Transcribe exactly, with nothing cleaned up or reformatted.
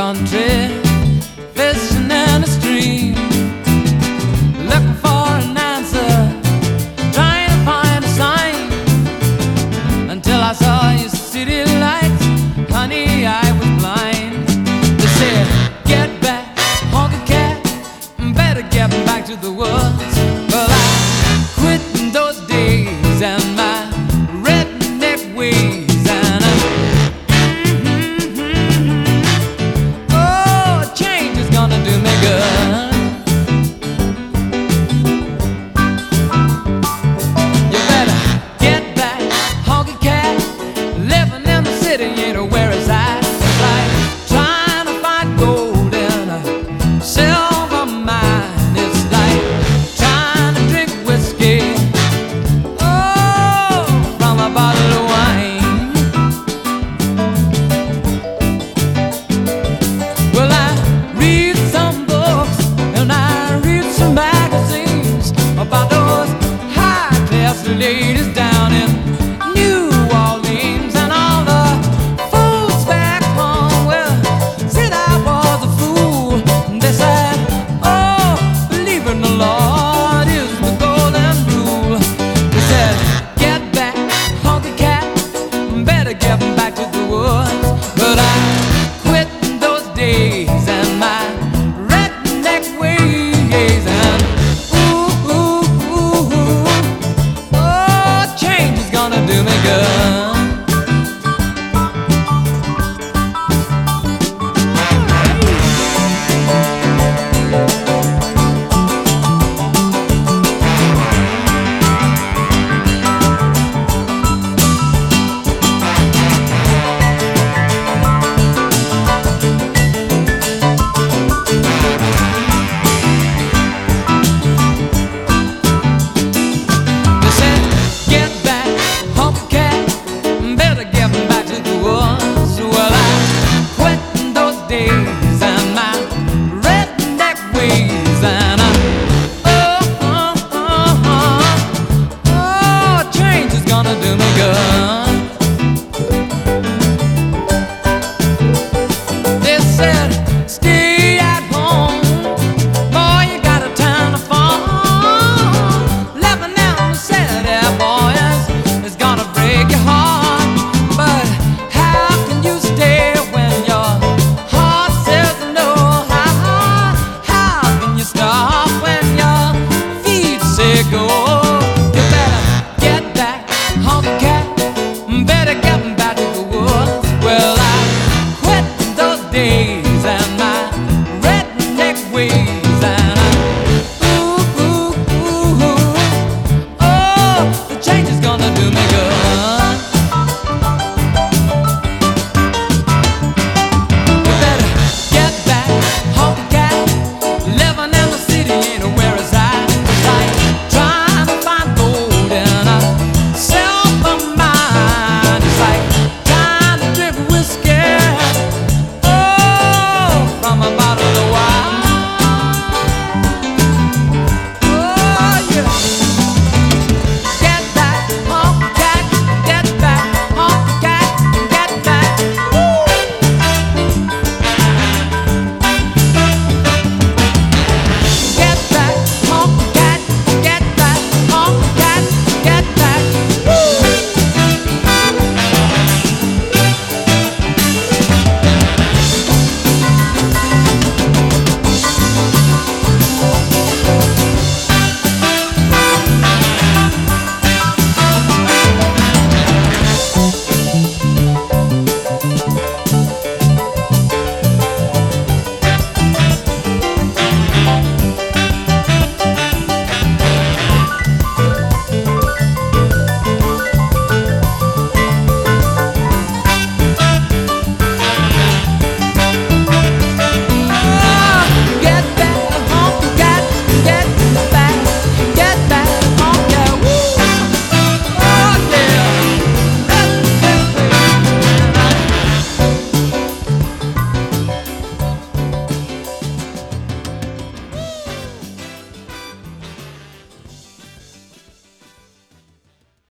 country, fishing in a stream, looking for an answer, trying to find a sign, until I saw your city lights. Honey, I was blind. They said, get back, honky cat, better get back to the woods. Well, I quit in those days and my redneck ways. Ladies down in New Orleans and all the fools back home, well, said I was a fool. They said, oh, believe in the Lord is the golden rule. They said, get back, honky cat, better get back to the woods. But I quit in those days and my redneck ways, and ooh, ooh, ooh, ooh, gonna do me good. Days and my redneck ways, and I, oh, oh, oh, oh, oh, change is gonna do me good. They said, stay at home, boy, you got a time to fall. Laughing out and said, yeah, boys, it's gonna break your heart, but how can you stay when you're go? You better get back, honky cat, better get